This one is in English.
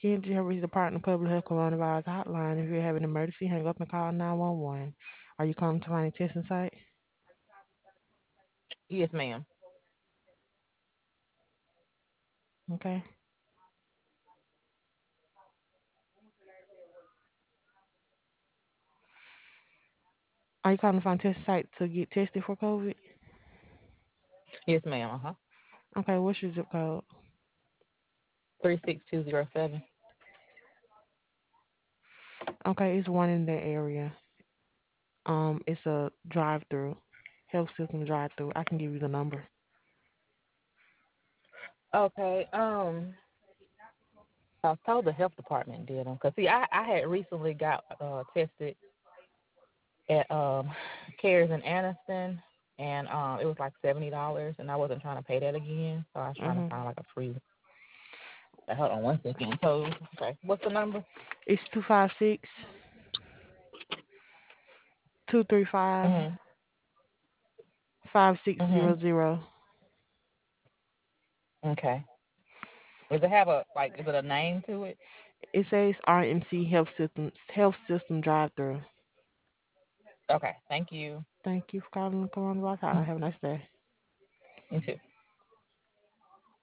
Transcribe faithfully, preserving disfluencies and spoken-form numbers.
Kansas Henry's Department of Public Health Coronavirus Hotline. If you have an emergency, hang up and call nine one one. Are you calling to find a testing site? Yes, ma'am. Okay. Are you calling to find a testing site to get tested for COVID? Yes, ma'am. Uh huh. Okay, what's your zip code? Three six two zero seven. Okay, it's one in that area. Um, it's a drive-through, health system drive-through. I can give you the number. Okay. Um, I was told the health department did them. Cause see, I I had recently got uh tested at um Cares in Anniston, and um it was like seventy dollars, and I wasn't trying to pay that again, so I was trying to Mhm. find like a free. Hold on one second. So okay, what's the number? It's two five six two three five Mhm. five six zero Mhm. zero. Okay. Does it have a like? Is it a name to it? It says R M C Health System Health System drive-through. Okay. Thank you. Thank you for calling the Coronavirus Hotline. Have a nice day. You too.